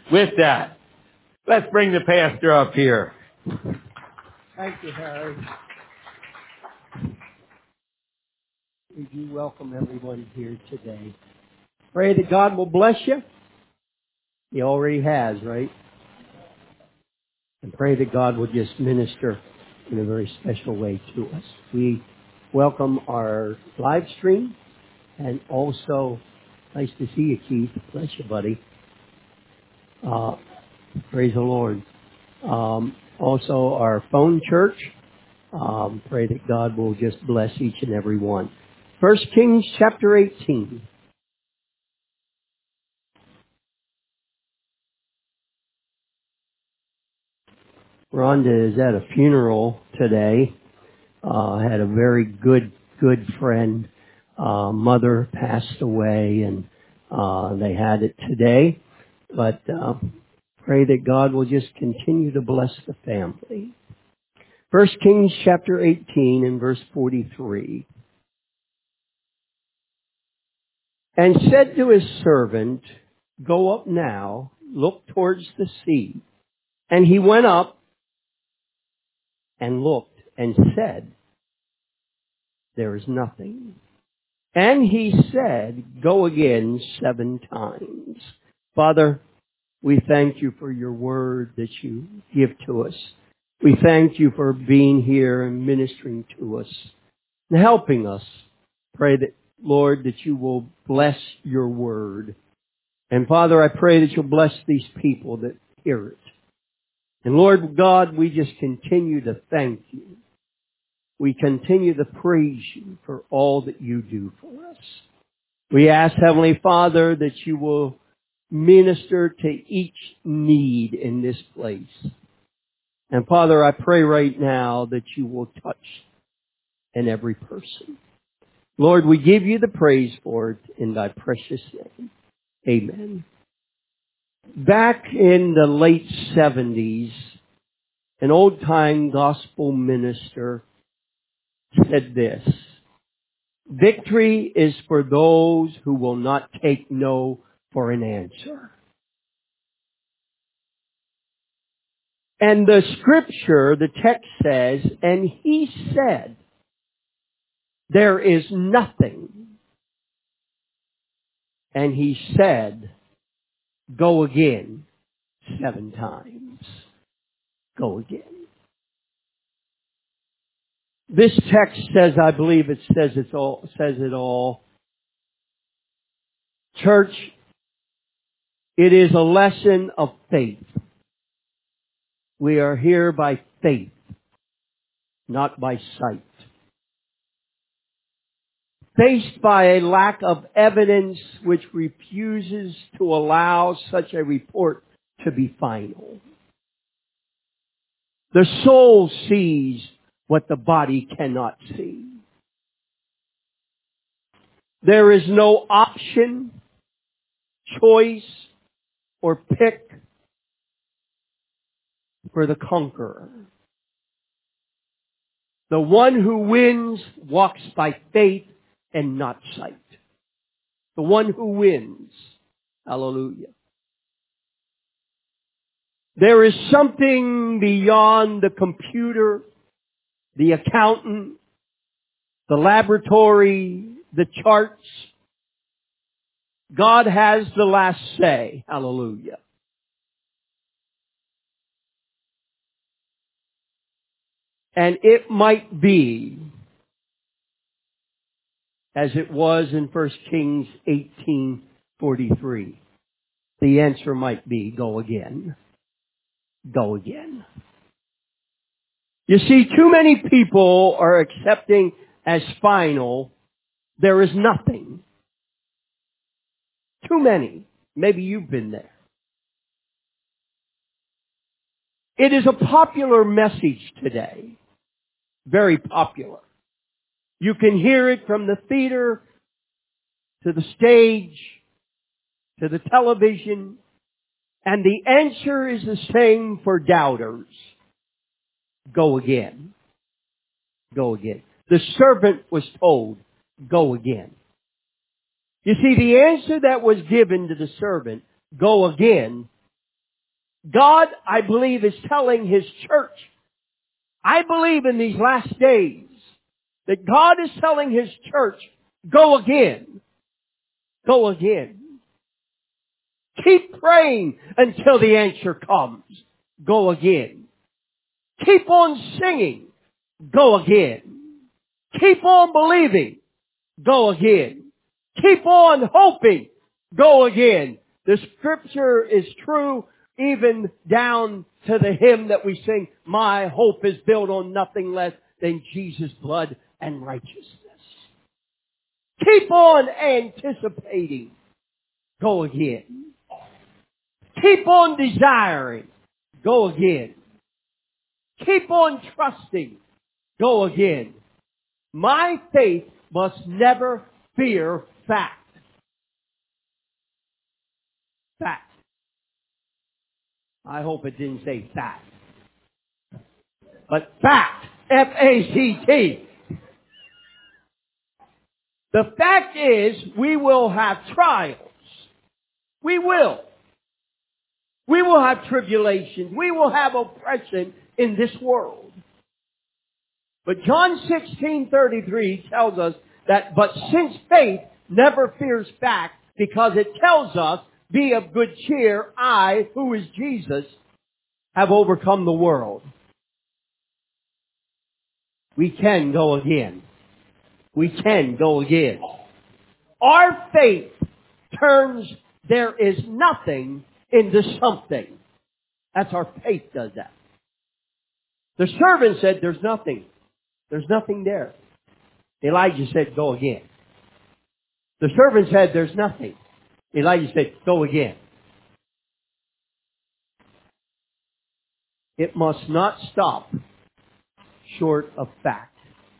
With that, let's bring the pastor up here. Thank you, Harry. We do welcome everyone here today. Pray that God will bless you. He already has, right? And pray that God will just minister in a very special way to us. We welcome our live stream, and also nice to see you, Keith. Bless you, buddy. Praise the Lord. Also our phone church. Pray that God will just bless each and every one. 1 Kings chapter 18. Rhonda is at a funeral today. Had a very good friend. Mother passed away, and they had it today. But pray that God will just continue to bless the family. 1 Kings chapter 18 and verse 43. And said to his servant, go up now, look towards the sea. And he went up and looked and said, there is nothing. And he said, go again 7 times. Father, we thank you for your word that you give to us. We thank you for being here and ministering to us and helping us. Pray that, Lord, that you will bless your word. And Father, I pray that you'll bless these people that hear it. And Lord God, we just continue to thank you. We continue to praise you for all that you do for us. We ask, Heavenly Father, that you will minister to each need in this place. And Father, I pray right now that you will touch in every person. Lord, we give you the praise for it in thy precious name. Amen. Back in the late 70s, an old-time gospel minister said this: victory is for those who will not take no for an answer. And the scripture, the text says, and he said, there is nothing. And he said, go again 7 times. Go again. This text says, I believe it says it all. Church, it is a lesson of faith. We are here by faith, not by sight. Faced by a lack of evidence which refuses to allow such a report to be final. The soul sees what the body cannot see. There is no option, choice, or pick for the conqueror. The one who wins walks by faith and not sight. The one who wins. Hallelujah. There is something beyond the computer, the accountant, the laboratory, the charts. God has the last say. Hallelujah. And it might be, as it was in 1 Kings 18:43, the answer might be, go again. Go again. You see, too many people are accepting as final, there is nothing. Too many. Maybe you've been there. It is a popular message today. Very popular. You can hear it from the theater to the stage to the television, and the answer is the same for doubters. Go again. Go again. The servant was told, go again. You see, the answer that was given to the servant, go again, God, I believe, is telling His church, I believe in these last days, that God is telling His church, go again. Go again. Keep praying until the answer comes. Go again. Keep on singing. Go again. Keep on believing. Go again. Keep on hoping. Go again. The scripture is true even down to the hymn that we sing, my hope is built on nothing less than Jesus' blood and righteousness. Keep on anticipating. Go again. Keep on desiring. Go again. Keep on trusting. Go again. My faith must never fear fact. Fact. I hope it didn't say fact. But fact. F-A-C-T. The fact is, we will have trials. We will. We will have tribulation. We will have oppression in this world. But John 16:33 tells us that, but since faith never fears fact, because it tells us, be of good cheer, I, who is Jesus, have overcome the world. We can go again. We can go again. Our faith turns there is nothing into something. That's our faith does that. The servant said, there's nothing. There's nothing there. Elijah said, go again. The servant said, there's nothing. Elijah said, go again. It must not stop short of fact.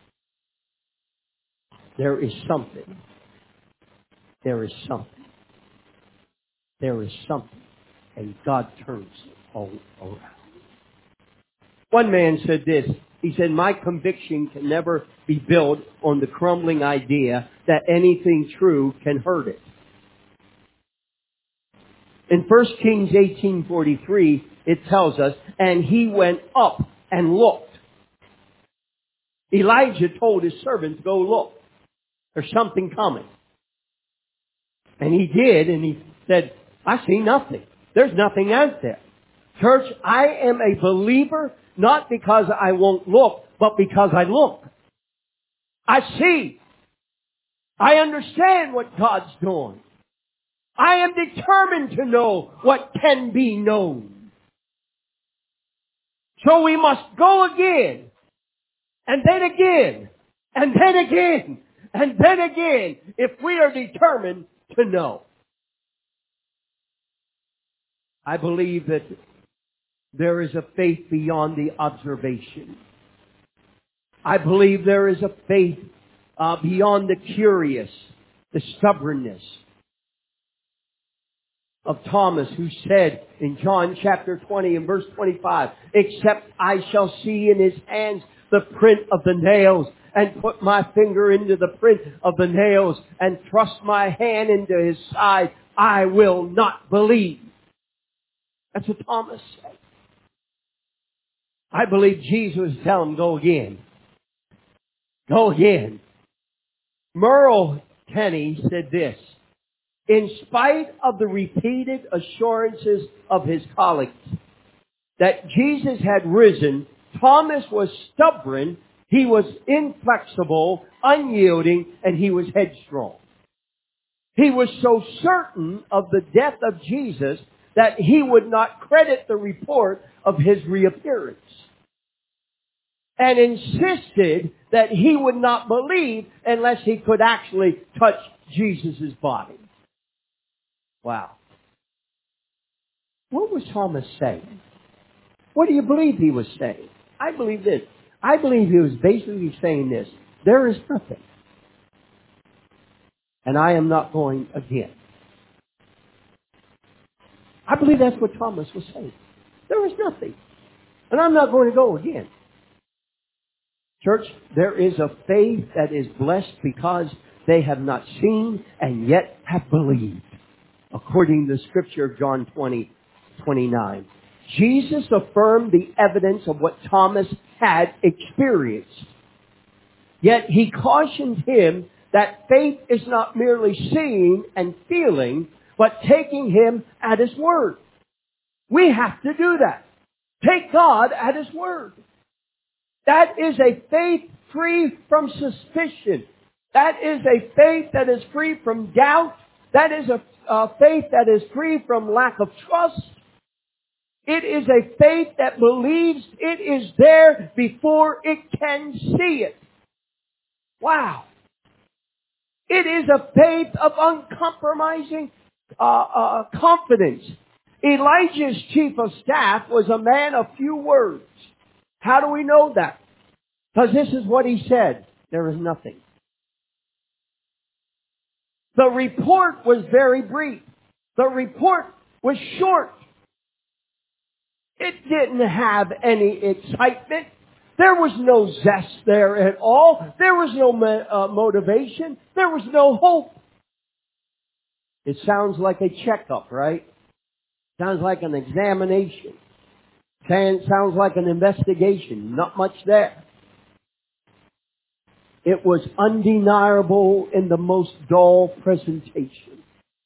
There is something. There is something. There is something. And God turns it all around. One man said this. He said, my conviction can never be built on the crumbling idea that anything true can hurt it. In 1 Kings 18:43, it tells us, and he went up and looked. Elijah told his servant to go look. There's something coming. And he did, and he said, I see nothing. There's nothing out there. Church, I am a believer not because I won't look, but because I look. I see. I understand what God's doing. I am determined to know what can be known. So we must go again, and then again, and then again, and then again, if we are determined to know. I believe that there is a faith beyond the observation. I believe there is a faith beyond the curious, the stubbornness of Thomas, who said in John chapter 20 and verse 25, except I shall see in his hands the print of the nails, and put my finger into the print of the nails, and thrust my hand into his side, I will not believe. That's what Thomas said. I believe Jesus was telling him, go again. Go again. Merle Tenney said this, in spite of the repeated assurances of his colleagues that Jesus had risen, Thomas was stubborn, he was inflexible, unyielding, and he was headstrong. He was so certain of the death of Jesus that he would not credit the report of his reappearance, and insisted that he would not believe unless he could actually touch Jesus' body. Wow. What was Thomas saying? What do you believe he was saying? I believe this. I believe he was basically saying this. There is nothing. And I am not going again. I believe that's what Thomas was saying. There is nothing. And I'm not going to go again. Church, there is a faith that is blessed because they have not seen and yet have believed. According to the scripture of John 20:29. Jesus affirmed the evidence of what Thomas had experienced. Yet he cautioned him that faith is not merely seeing and feeling, but taking Him at His word. We have to do that. Take God at His word. That is a faith free from suspicion. That is a faith that is free from doubt. That is a faith that is free from lack of trust. It is a faith that believes it is there before it can see it. Wow. It is a faith of uncompromising confidence. Elijah's chief of staff was a man of few words. How do we know that? Because this is what he said. There is nothing. The report was very brief. The report was short. It didn't have any excitement. There was no zest there at all. There was no motivation. There was no hope. It sounds like a checkup, right? Sounds like an examination. Sounds like an investigation. Not much there. It was undeniable in the most dull presentation.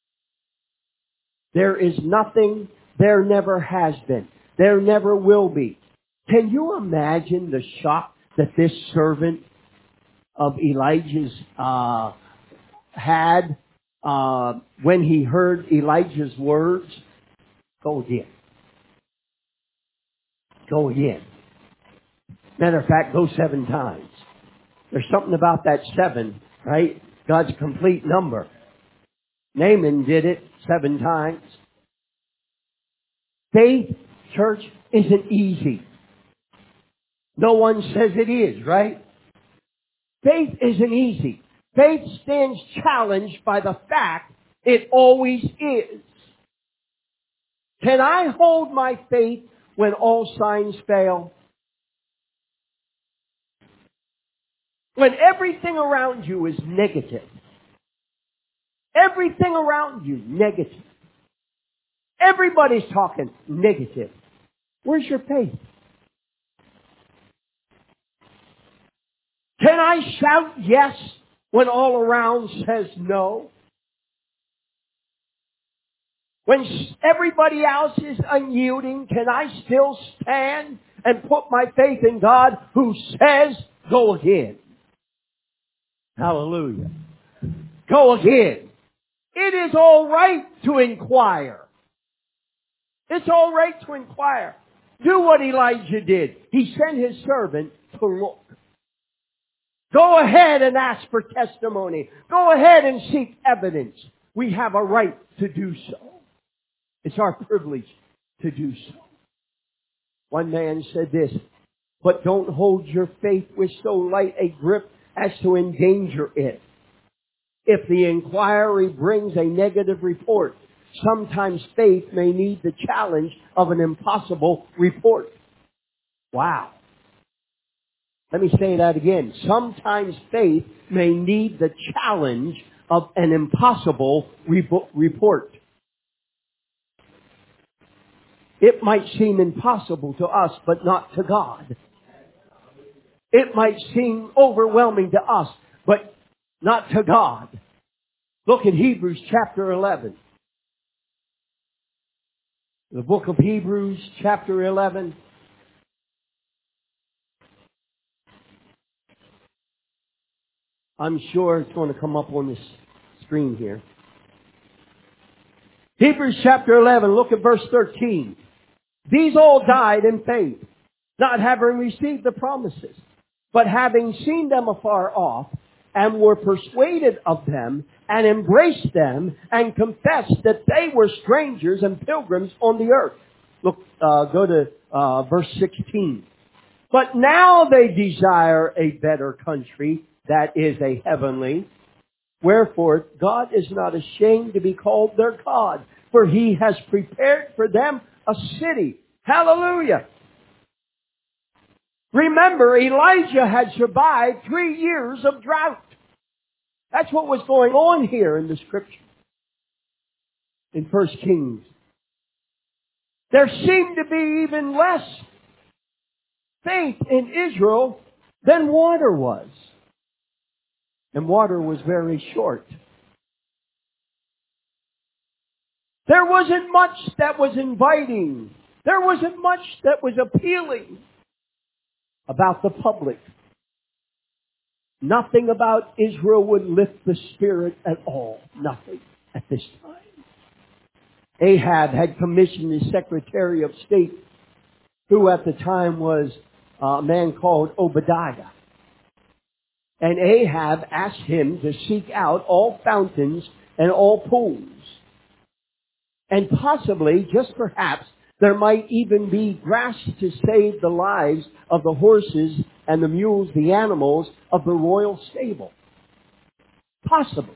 There is nothing. There never has been. There never will be. Can you imagine the shock that this servant of Elijah's had when he heard Elijah's words? Go again. Go again. Matter of fact, go 7 times. There's something about that 7, right? God's complete number. Naaman did it 7 times. Faith, church, isn't easy. No one says it is, right? Faith isn't easy. Faith stands challenged by the fact it always is. Can I hold my faith when all signs fail? When everything around you is negative. Everything around you, negative. Everybody's talking negative. Where's your faith? Can I shout yes when all around says no? When everybody else is unyielding, can I still stand and put my faith in God who says, go again? Hallelujah. Go again. It is all right to inquire. It's all right to inquire. Do what Elijah did. He sent his servant to look. Go ahead and ask for testimony. Go ahead and seek evidence. We have a right to do so. It's our privilege to do so. One man said this, but don't hold your faith with so light a grip as to endanger it. If the inquiry brings a negative report, sometimes faith may need the challenge of an impossible report. Wow. Let me say that again. Sometimes faith may need the challenge of an impossible report. It might seem impossible to us, but not to God. It might seem overwhelming to us, but not to God. Look at Hebrews chapter 11. The book of Hebrews chapter 11. I'm sure it's going to come up on this screen here. Hebrews chapter 11, look at verse 13. These all died in faith, not having received the promises, but having seen them afar off, and were persuaded of them, and embraced them, and confessed that they were strangers and pilgrims on the earth. Look, go to verse 16. But now they desire a better country, that is a heavenly. Wherefore, God is not ashamed to be called their God, for He has prepared for them a city. Hallelujah. Remember, Elijah had survived 3 years of drought. That's what was going on here in the scripture. In 1 Kings. There seemed to be even less faith in Israel than water was. And water was very short. There wasn't much that was inviting. There wasn't much that was appealing about the public. Nothing about Israel would lift the spirit at all. Nothing at this time. Ahab had commissioned his Secretary of State, who at the time was a man called Obadiah. And Ahab asked him to seek out all fountains and all pools. And possibly, just perhaps, there might even be grass to save the lives of the horses and the mules, the animals of the royal stable. Possible.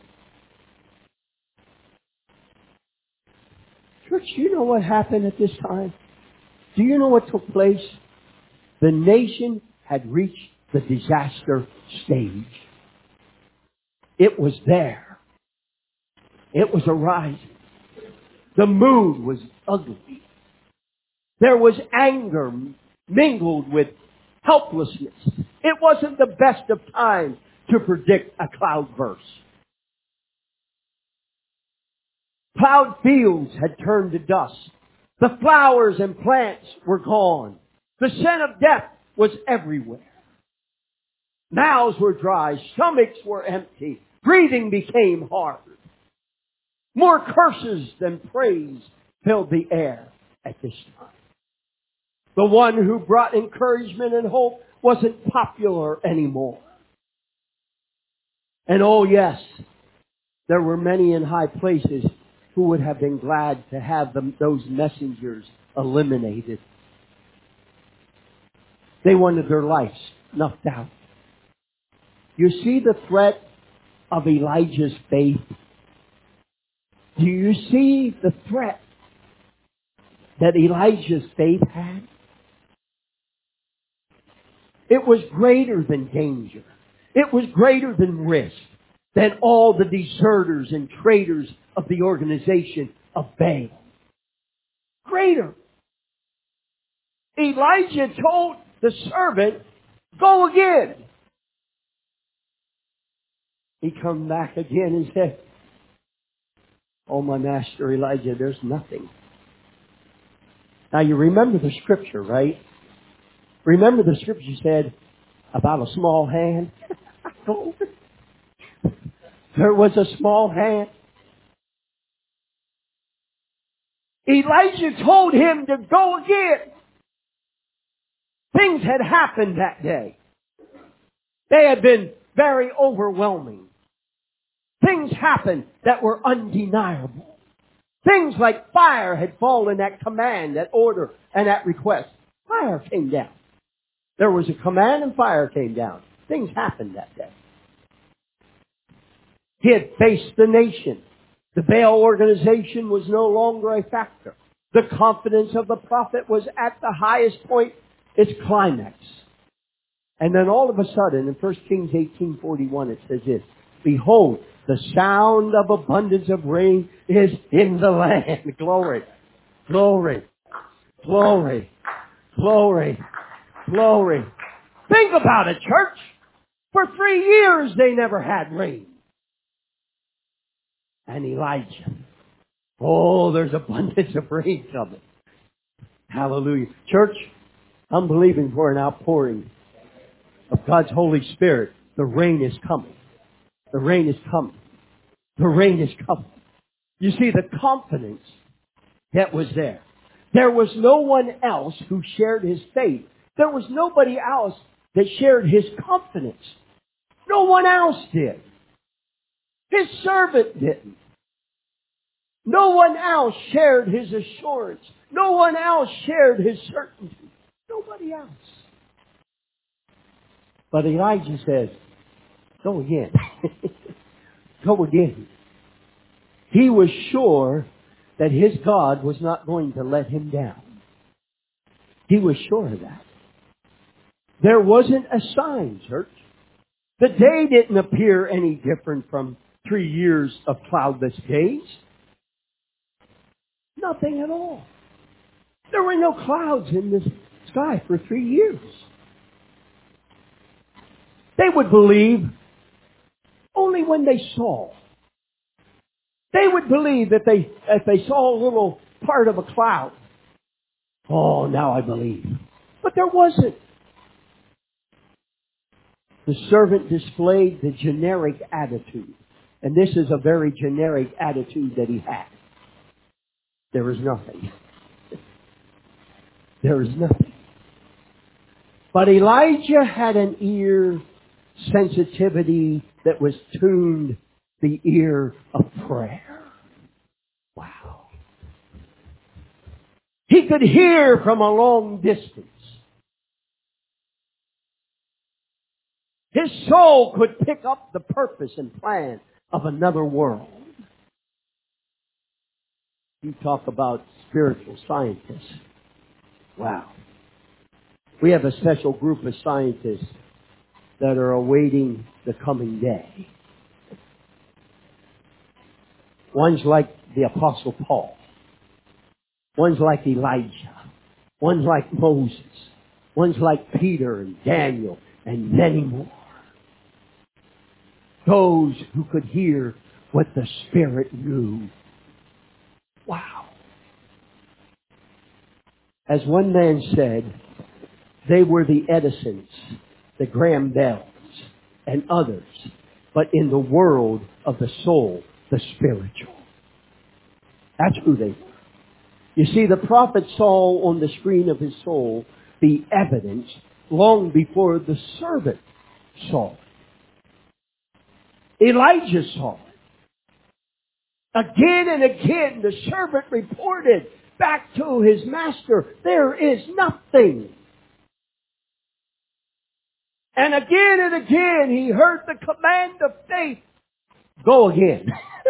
Church, do you know what happened at this time? Do you know what took place? The nation had reached the disaster stage. It was there. It was arising. The mood was ugly. There was anger mingled with helplessness. It wasn't the best of times to predict a cloudburst. Plowed fields had turned to dust. The flowers and plants were gone. The scent of death was everywhere. Mouths were dry. Stomachs were empty. Breathing became hard. More curses than praise filled the air at this time. The one who brought encouragement and hope wasn't popular anymore. And oh yes, there were many in high places who would have been glad to have those messengers eliminated. They wanted their lives snuffed out. You see the threat of Elijah's faith? Do you see the threat that Elijah's faith had? It was greater than danger. It was greater than risk, than all the deserters and traitors of the organization of Baal. Greater. Elijah told the servant, go again. He come back again and said, oh, my master Elijah, there's nothing. Now you remember the scripture, right? Remember the scripture said about a small hand? There was a small hand. Elijah told him to go again. Things had happened that day. They had been very overwhelming. Things happened that were undeniable. Things like fire had fallen at command, at order, and at request. Fire came down. There was a command and fire came down. Things happened that day. He had faced the nation. The Baal organization was no longer a factor. The confidence of the prophet was at the highest point, its climax. And then all of a sudden, in 1 Kings 18:41, it says this, behold, the sound of abundance of rain is in the land. Glory, glory, glory, glory, glory. Think about it, church. For 3 years they never had rain. And Elijah, oh, there's abundance of rain coming. Hallelujah. Church, I'm believing for an outpouring of God's Holy Spirit. The rain is coming. The rain is coming. The rain is coming. You see the confidence that was there. There was no one else who shared his faith. There was nobody else that shared his confidence. No one else did. His servant didn't. No one else shared his assurance. No one else shared his certainty. Nobody else. But Elijah says, go again. Go again. He was sure that his God was not going to let him down. He was sure of that. There wasn't a sign, church. The day didn't appear any different from 3 years of cloudless days. Nothing at all. There were no clouds in the sky for 3 years. They would believe only when they saw. They would believe if they saw a little part of a cloud. Oh, now I believe. But there wasn't. The servant displayed the generic attitude. And this is a very generic attitude that he had. There is nothing. There is nothing. But Elijah had an ear sensitivity that was tuned the ear of prayer. Wow. He could hear from a long distance. His soul could pick up the purpose and plan of another world. You talk about spiritual scientists. Wow. We have a special group of scientists that are awaiting the coming day. One's like the Apostle Paul. One's like Elijah. One's like Moses. One's like Peter and Daniel and many more. Those who could hear what the Spirit knew. Wow. As one man said, they were the Edisons, the Graham Bells, and others, but in the world of the soul, the spiritual. That's who they were. You see, the prophet saw on the screen of his soul the evidence long before the servant saw it. Elijah saw it. Again and again, the servant reported back to his master, there is nothing. And again, he heard the command of faith. Go again.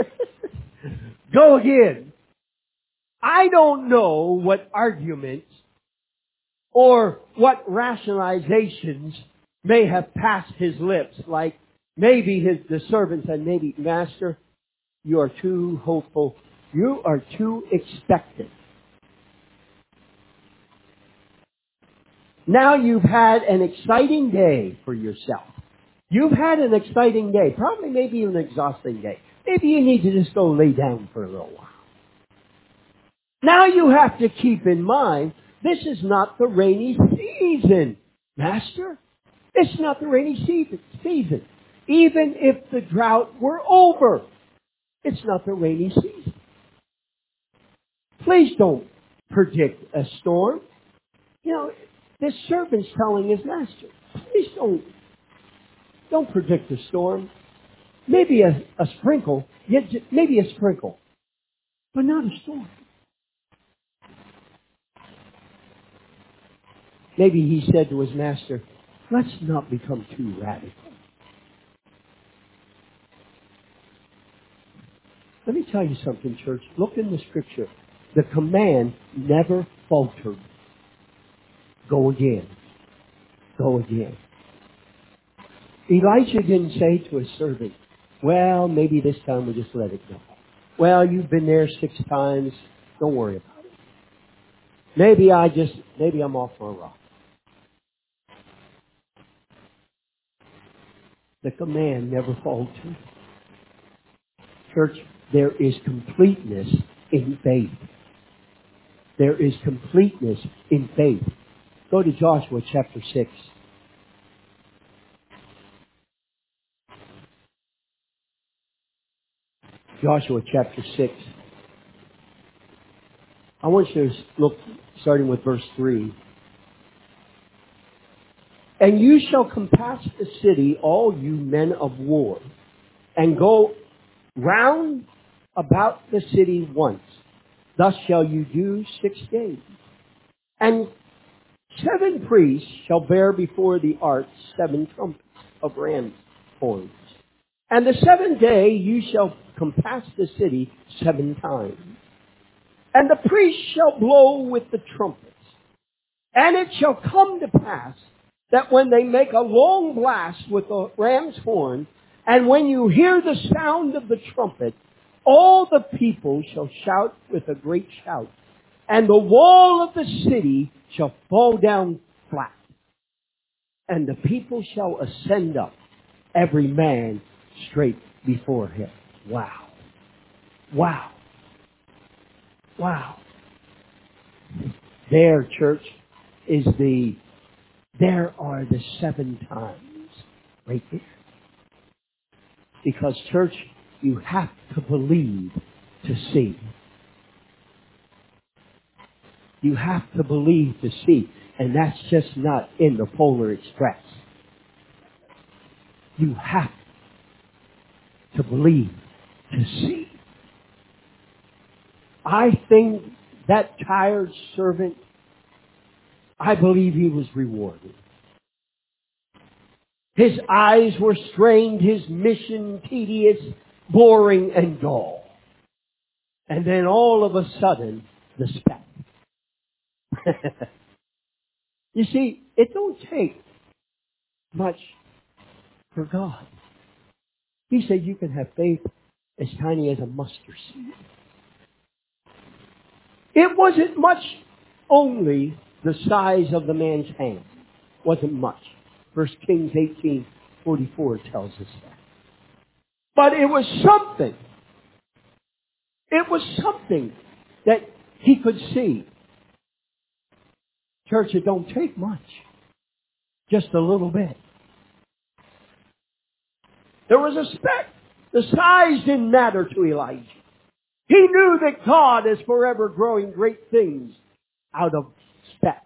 Go again. I don't know what arguments or what rationalizations may have passed his lips. Like maybe the servant said, maybe, Master, you are too hopeful. You are too expectant. Now you've had an exciting day for yourself. You've had an exciting day. Probably maybe an exhausting day. Maybe you need to just go lay down for a little while. Now you have to keep in mind, this is not the rainy season, Master. It's not the rainy season. Even if the drought were over, it's not the rainy season. Please don't predict a storm. You know, this servant's telling his master, please don't predict a storm. Maybe a sprinkle, maybe a sprinkle, but not a storm. Maybe he said to his master, let's not become too radical. Let me tell you something, church. Look in the scripture. The command never faltered. Go again. Go again. Elijah didn't say to his servant, well, maybe this time we'll just let it go. Well, you've been there 6 times. Don't worry about it. Maybe I'm off my rock. The command never faltered. Church, there is completeness in faith. There is completeness in faith. Go to Joshua chapter 6. Joshua chapter 6. I want you to look, starting with verse 3. And you shall compass the city, all you men of war, and go round about the city once. Thus shall you do 6 days. And 7 priests shall bear before the ark 7 trumpets of ram's horns. And the 7th day you shall compass the city 7 times. And the priests shall blow with the trumpets. And it shall come to pass that when they make a long blast with the ram's horn, and when you hear the sound of the trumpet, all the people shall shout with a great shout. And the wall of the city shall fall down flat, and the people shall ascend up, every man straight before him. Wow. Wow. Wow. There, church, there are the 7 times right there. Because, church, you have to believe to see. You have to believe to see. And that's just not in the Polar Express. You have to believe to see. I think that tired servant, I believe he was rewarded. His eyes were strained, his mission tedious, boring, and dull. And then all of a sudden, the speck. You see, it don't take much for God. He said you can have faith as tiny as a mustard seed. It wasn't much, only the size of the man's hand. Wasn't much. 1 Kings 18:44 tells us that. But it was something. It was something that he could see. Church, it don't take much. Just a little bit. There was a speck. The size didn't matter to Elijah. He knew that God is forever growing great things out of specks.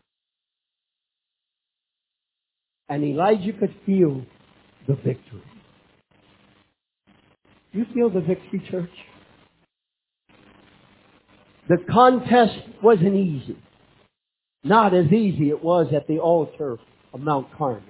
And Elijah could feel the victory. You feel the victory, church? The contest wasn't easy. Not as easy it was at the altar of Mount Carmel.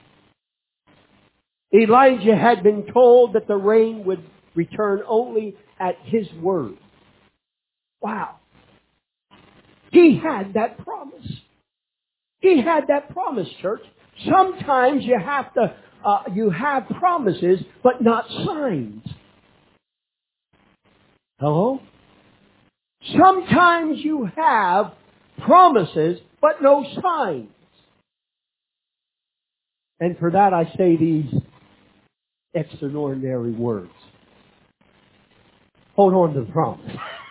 Elijah had been told that the rain would return only at his word. Wow. He had that promise. He had that promise, church. Sometimes you have promises, but not signs. Hello? Sometimes you have promises, but no signs. And for that I say these extraordinary words. Hold on to the promise.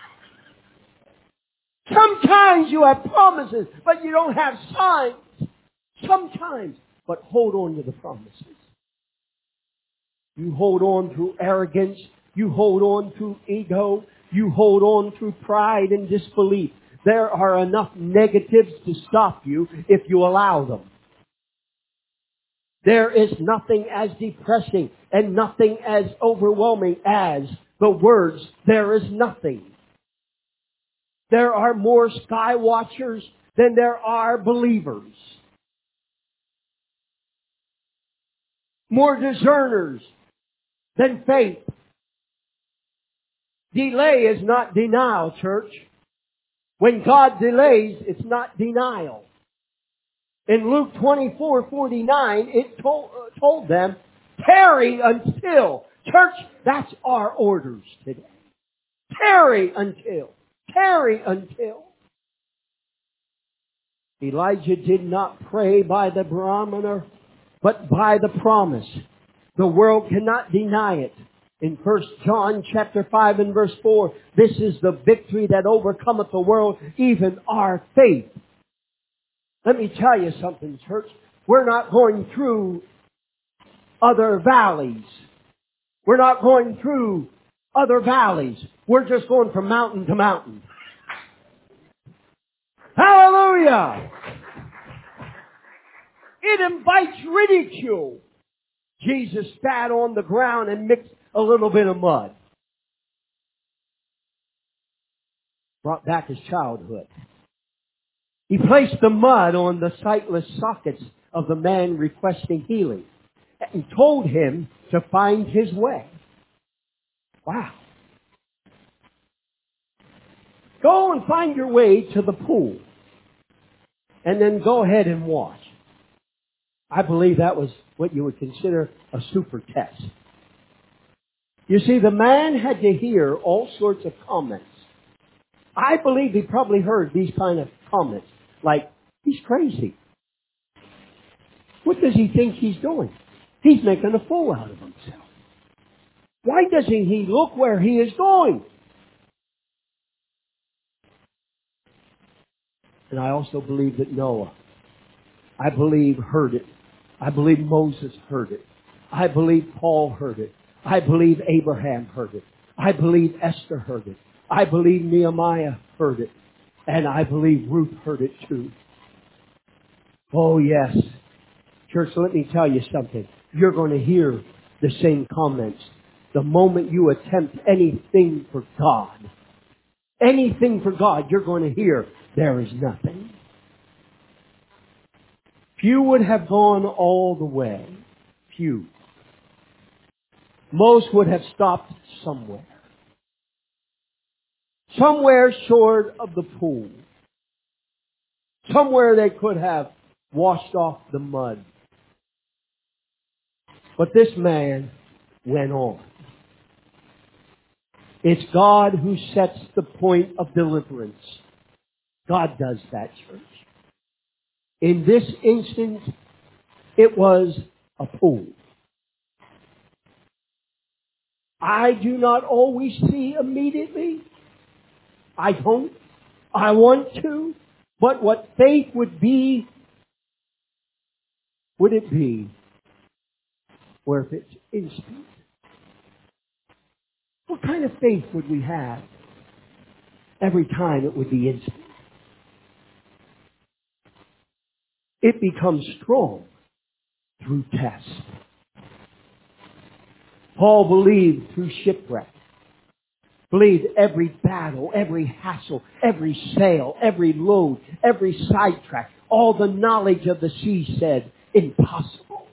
Sometimes you have promises, but you don't have signs. Sometimes, but hold on to the promises. You hold on through arrogance. You hold on through ego. You hold on through pride and disbelief. There are enough negatives to stop you if you allow them. There is nothing as depressing and nothing as overwhelming as the words, there is nothing. There are more sky watchers than there are believers. More discerners than faith. Delay is not denial, church. When God delays, it's not denial. In Luke 24:49, it told them, tarry until. Church, that's our orders today. Tarry until. Tarry until. Elijah did not pray by the barometer, but by the promise. The world cannot deny it. In 1 John chapter 5 and verse 4, this is the victory that overcometh the world, even our faith. Let me tell you something, church. We're not going through other valleys. We're not going through other valleys. We're just going from mountain to mountain. Hallelujah! It invites ridicule. Jesus spat on the ground and mixed a little bit of mud. Brought back his childhood. He placed the mud on the sightless sockets of the man requesting healing and told him to find his way. Wow. Go and find your way to the pool and then go ahead and wash. I believe that was what you would consider a super test. You see, the man had to hear all sorts of comments I believe he probably heard these kind of comments, like, he's crazy. What does he think he's doing? He's making a fool out of himself. Why doesn't he look where he is going? And I also believe that Noah, I believe, heard it. I believe Moses heard it. I believe Paul heard it. I believe Abraham heard it. I believe Esther heard it. I believe Nehemiah heard it. And I believe Ruth heard it too. Oh yes. Church, let me tell you something. You're going to hear the same comments. The moment you attempt anything for God, you're going to hear, there is nothing. Few would have gone all the way. Few. Most would have stopped somewhere. Somewhere short of the pool. Somewhere they could have washed off the mud. But this man went on. It's God who sets the point of deliverance. God does that, church. In this instance, it was a pool. I do not always see immediately. I don't. I want to. But what faith would be, would it be where if it's instant? What kind of faith would we have every time it would be instant? It becomes strong through test. Paul believed through shipwreck. Believed every battle, every hassle, every sail, every load, every sidetrack, all the knowledge of the sea said, impossible.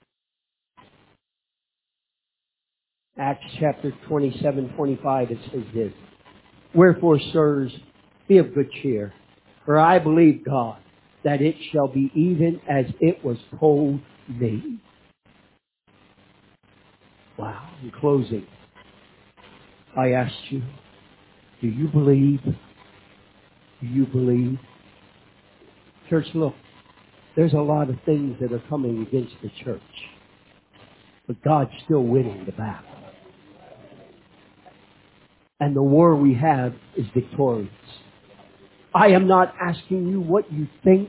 Acts chapter 27-25, it says this. Wherefore, sirs, be of good cheer, for I believe God, that it shall be even as it was told me. Wow. In closing, I asked you, do you believe? Do you believe? Church, look, there's a lot of things that are coming against the church, but God's still winning the battle. And the war we have is victorious. I am not asking you what you think.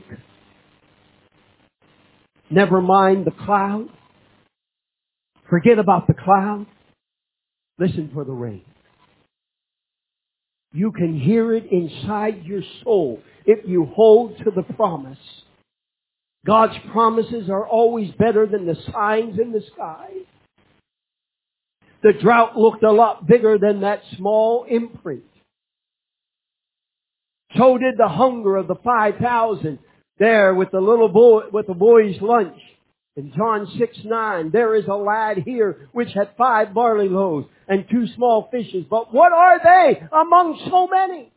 Never mind the cloud. Forget about the cloud. Listen for the rain. You can hear it inside your soul if you hold to the promise. God's promises are always better than the signs in the sky. The drought looked a lot bigger than that small imprint. So did the hunger of the 5,000 there with the little boy, with the boy's lunch. In John 6:9, there is a lad here which had 5 barley loaves and 2 small fishes. But what are they among so many?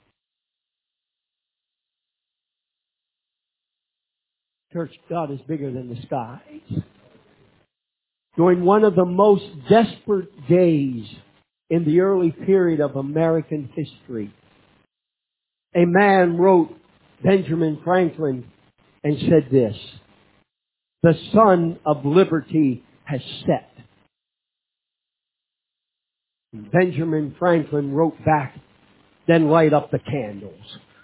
Church, God is bigger than the skies. During one of the most desperate days in the early period of American history, a man wrote, Benjamin Franklin, and said this, the sun of liberty has set. Benjamin Franklin wrote back, then light up the candles.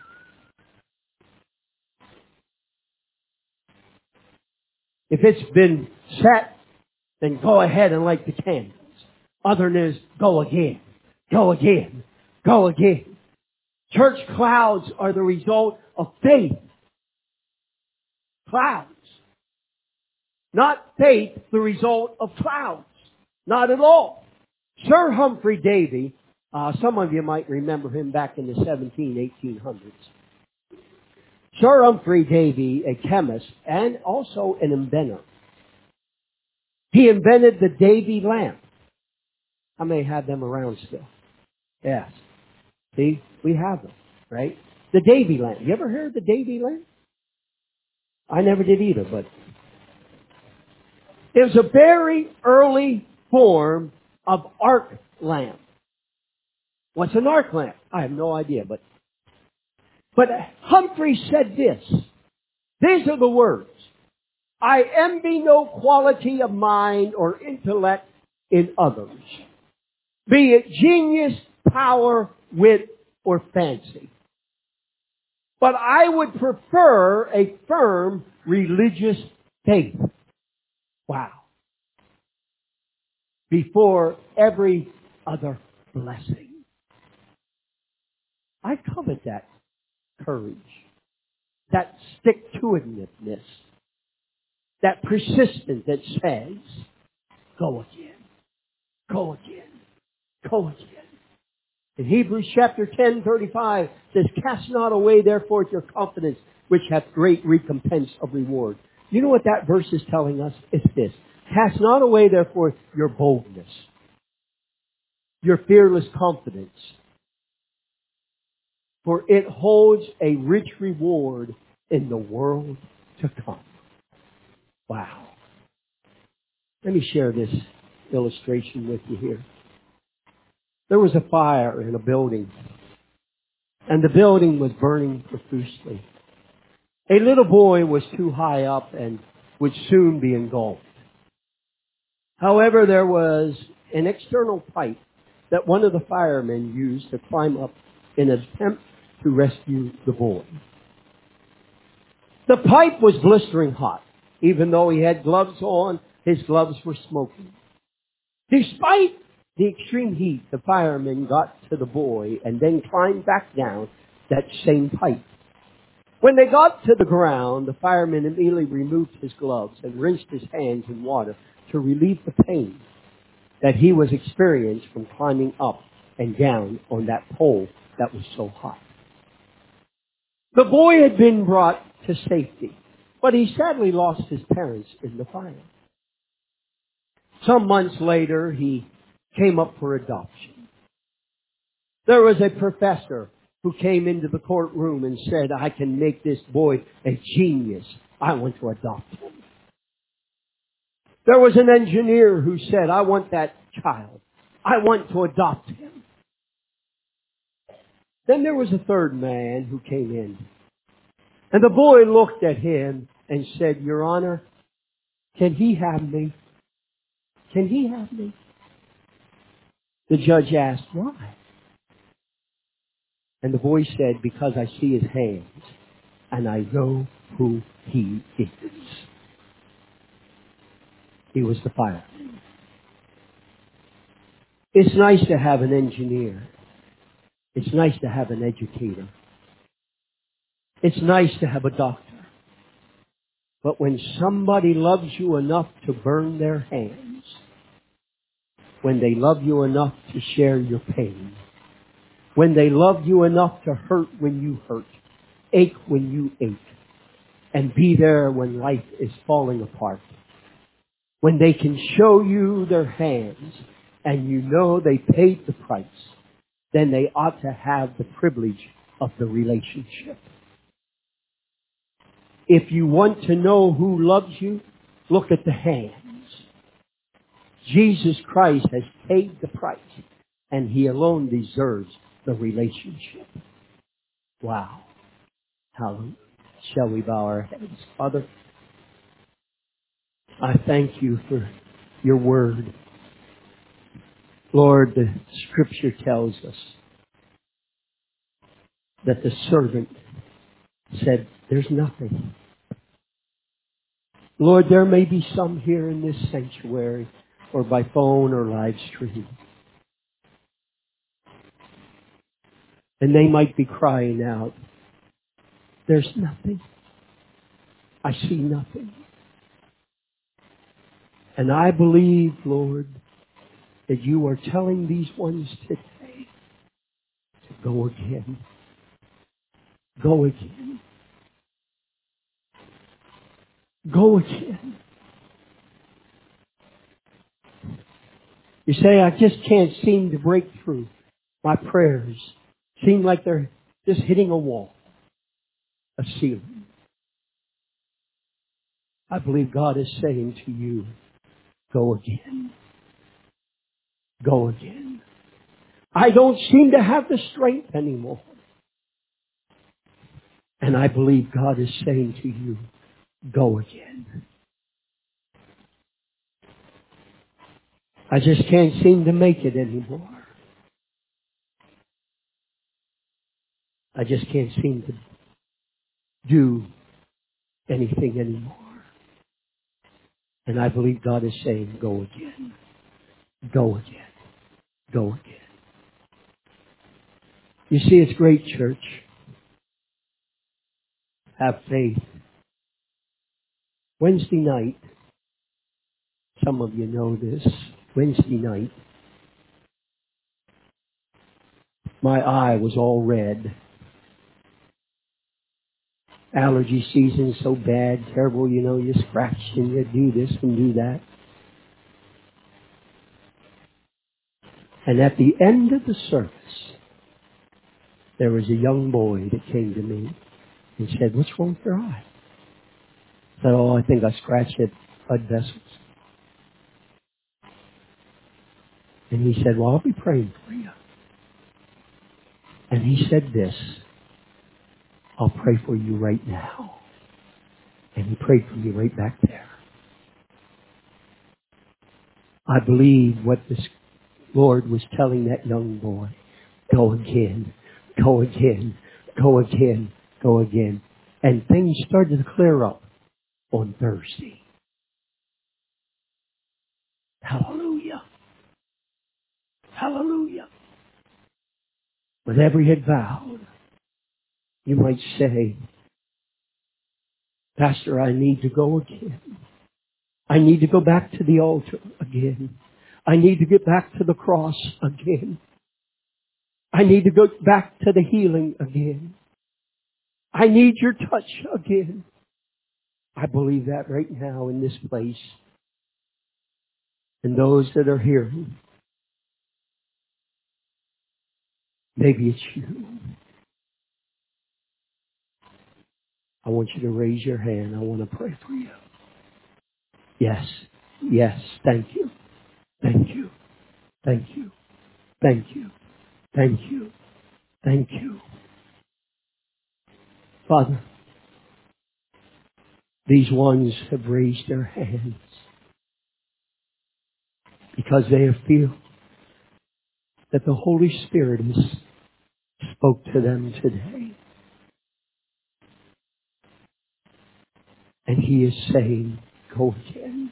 If it's been set, then go ahead and light the candles. Otherness, go again, go again, go again. Church clouds are the result of faith. Clouds. Not faith, the result of clouds. Not at all. Sir Humphrey Davy, some of you might remember him back in the 1800s. Sir Humphrey Davy, a chemist and also an inventor. He invented the Davy lamp. I may have them around still. Yes. See, we have them, right? The Davy lamp. You ever heard of the Davy lamp? I never did either, but it was a very early form of arc lamp. What's an arc lamp? I have no idea, but But Humphrey said this. These are the words. I envy no quality of mind or intellect in others, be it genius, power, wit, or fancy. But I would prefer a firm religious faith. Wow. Before every other blessing. I covet that courage, that stick-to-itiveness, that persistence that says, go again, go again, go again. In Hebrews chapter 10:35 says, cast not away therefore your confidence, which hath great recompense of reward. You know what that verse is telling us? It's this. Cast not away therefore your boldness, your fearless confidence, for it holds a rich reward in the world to come. Wow. Let me share this illustration with you here. There was a fire in a building, and the building was burning profusely. A little boy was too high up and would soon be engulfed. However, there was an external pipe that one of the firemen used to climb up in an attempt to rescue the boy. The pipe was blistering hot. Even though he had gloves on, his gloves were smoking. Despite the extreme heat, the fireman got to the boy and then climbed back down that same pipe. When they got to the ground, the fireman immediately removed his gloves and rinsed his hands in water to relieve the pain that he was experiencing from climbing up and down on that pole that was so hot. The boy had been brought to safety, but he sadly lost his parents in the fire. Some months later, he came up for adoption. There was a professor who came into the courtroom and said, I can make this boy a genius. I want to adopt him. There was an engineer who said, I want that child. I want to adopt him. Then there was a third man who came in. And the boy looked at him and said, Your Honor, can he have me? Can he have me? The judge asked, why? And the boy said, because I see his hands and I know who he is. He was the fireman. It's nice to have an engineer. It's nice to have an educator. It's nice to have a doctor. But when somebody loves you enough to burn their hands, when they love you enough to share your pain, when they love you enough to hurt when you hurt, ache when you ache, and be there when life is falling apart, when they can show you their hands and you know they paid the price, then they ought to have the privilege of the relationship. If you want to know who loves you, look at the hands. Jesus Christ has paid the price, and He alone deserves the relationship. Wow. Hallelujah. Shall we bow our heads? Father, I thank you for your word. Lord, the Scripture tells us that the servant said, there's nothing. Lord, there may be some here in this sanctuary or by phone or live stream. And they might be crying out, there's nothing. I see nothing. And I believe, Lord, that you are telling these ones today to go again. Go again. Go again. You say, I just can't seem to break through. My prayers seem like they're just hitting a wall, a ceiling. I believe God is saying to you, go again. Go again. I don't seem to have the strength anymore. And I believe God is saying to you, go again. I just can't seem to make it anymore. I just can't seem to do anything anymore. And I believe God is saying, go again. Go again. Go again. You see, it's great, church. Have faith. Wednesday night, some of you know this, Wednesday night, my eye was all red. Allergy season so bad, terrible, you know, you scratch and you do this and do that. And at the end of the service, there was a young boy that came to me and said, what's wrong with your eye? I said, oh, I think I scratched at blood vessels. And he said, well, I'll be praying for you. And he said this, I'll pray for you right now. And he prayed for me right back there. I believe what this Lord was telling that young boy, go again, go again, go again, go again. And things started to clear up on Thursday. Hallelujah. Hallelujah. With every head bowed, you might say, Pastor, I need to go again. I need to go back to the altar again. I need to get back to the cross again. I need to go back to the healing again. I need your touch again. I believe that right now in this place. And those that are hearing, maybe it's you. I want you to raise your hand. I want to pray for you. Yes. Yes. Thank you. Thank you. Thank you. Thank you. Thank you. Thank you. Father, these ones have raised their hands because they feel that the Holy Spirit has spoke to them today. And He is saying, go again.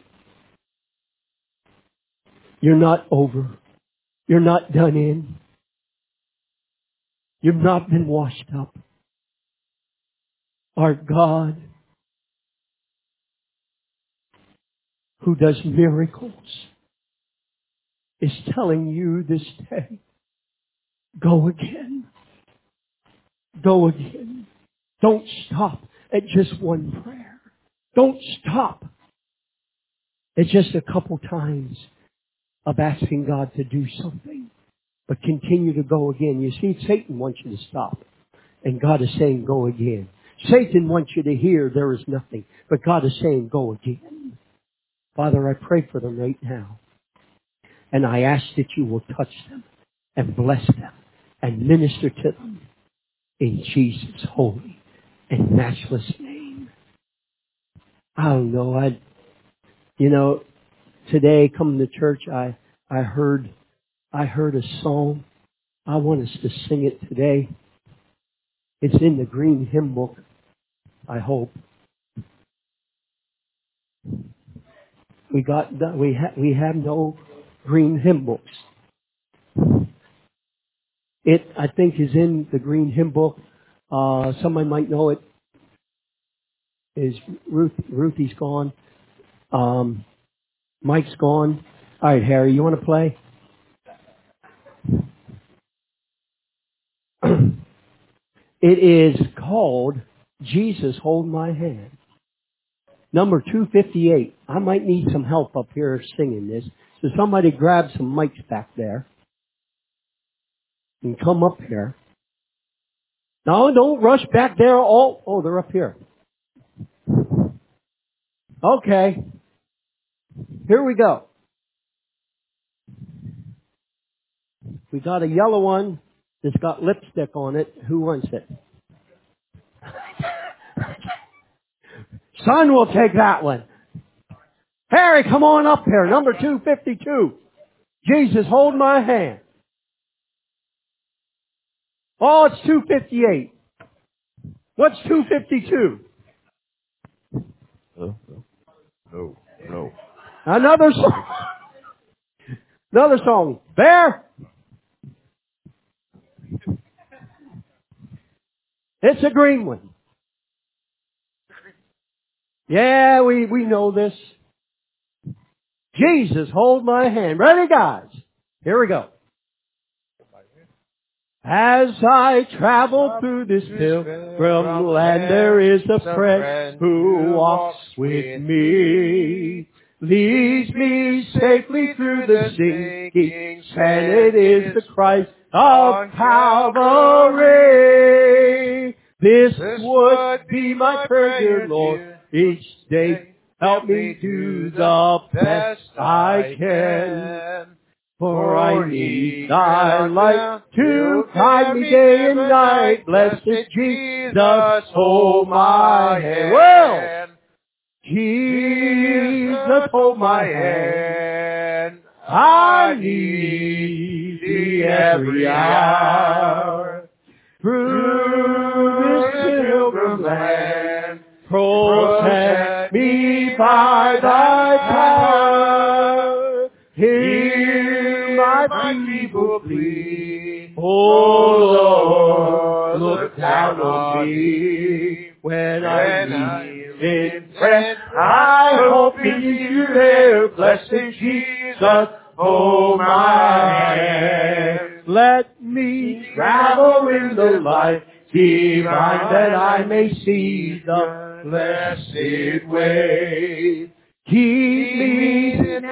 You're not over. You're not done in. You've not been washed up. Our God, who does miracles, is telling you this day, go again. Go again. Don't stop at just one prayer. Don't stop at just a couple times of asking God to do something. But continue to go again. You see, Satan wants you to stop. And God is saying, go again. Satan wants you to hear there is nothing. But God is saying, go again. Father, I pray for them right now. And I ask that you will touch them and bless them and minister to them in Jesus' holy and matchless name. I don't know. Today coming to church, I heard a song. I want us to sing it today. It's in the green hymn book, I hope. We have no green hymn books. It, I think, is in the green hymn book. Somebody might know it. Is Ruthie's gone. Mike's gone. All right, Harry, you want to play? It is called Jesus Hold My Hand. Number 258. I might need some help up here singing this. So somebody grab some mics back there and come up here. No, don't rush back there. Oh, they're up here. Okay. Here we go. We got a yellow one that's got lipstick on it. Who wants it? Son will take that one. Harry, come on up here. Number 252. Jesus, hold my hand. Oh, it's 258. What's 252? No. Another song. Another song. Bear. It's a green one. Yeah, we know this. Jesus, hold my hand. Ready, guys? Here we go. As I travel through this pilgrim land, there is a friend who walks with me. Leads me safely through the sinking sand. It is the Christ of Calvary. This would be my prayer, Lord, each day. Help me do the best I can. For I need thy light to guide me day and night. Blessed Jesus, hold my hand. Well, Jesus, hold my hand. I need thee every hour. Through this pilgrim land, protect me by thy power. Hear my feeble plea. Oh Lord, look down on me. When I kneel in prayer, I hope in you there. Blessed Jesus, hold my hand. Let me travel in the light divine, that I may see the blessed way. Keep me in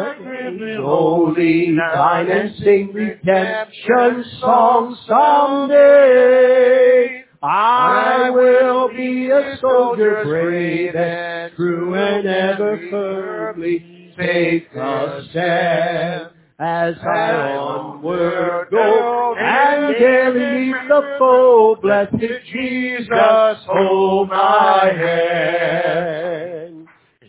holy thine, and sing redemption songs someday. I will be a soldier brave and true, and ever firmly take a stand. As I onward go and daily meet the foe, blessed Jesus, hold my hand.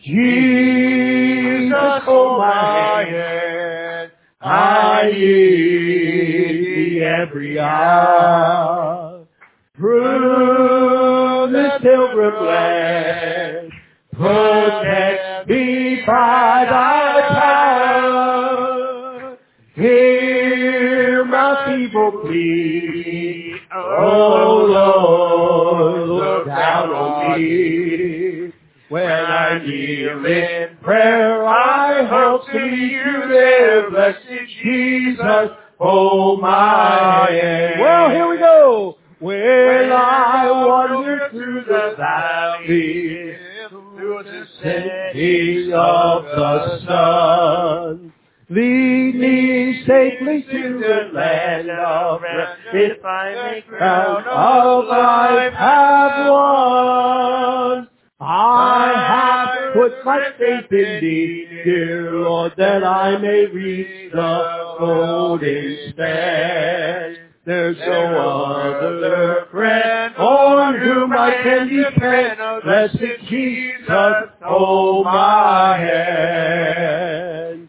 Jesus, hold my hand. I need thee every hour. Through this pilgrim land, protect me by thy power. Hear my feeble plea. Oh Lord, look down on me. When I kneel in prayer, I hope to meet you there. Blessed Jesus, hold my hand. Well, here we go. When I wander through the valley, through the setting of the sun, lead me safely to the land of rest. If I may crown of life have won, I have put my faith in thee, dear Lord, that I may reach the golden stand. There's no other friend on whom I can depend. Blessed Jesus, hold my hand.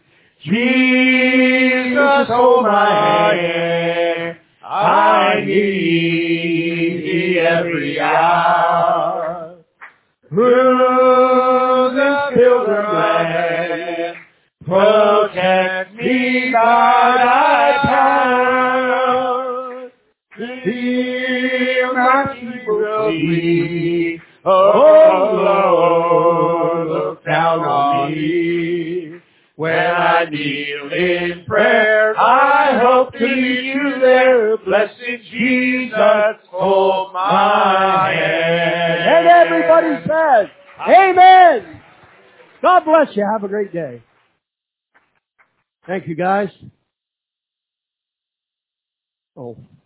Jesus, hold my hand. I need thee every hour. Through this pilgrim land, protect me by thy power. Hear my feeble plea. Oh Lord, look down on me. When I kneel in prayer, I hope to meet you there. Blessed Jesus, hold my hand. And everybody says, amen. God bless you. Have a great day. Thank you, guys. Oh.